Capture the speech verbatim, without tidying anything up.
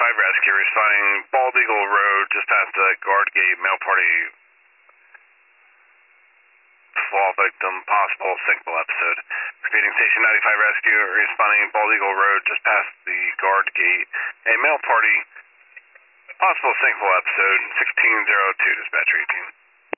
ninety-five rescue responding Bald Eagle Road, just past the guard gate, mail party fall victim, possible sinkhole episode. Repeating station ninety-five rescue responding Bald Eagle Road, just past the guard gate, a mail party, possible sinkhole episode, sixteen oh two, dispatcher eighteen.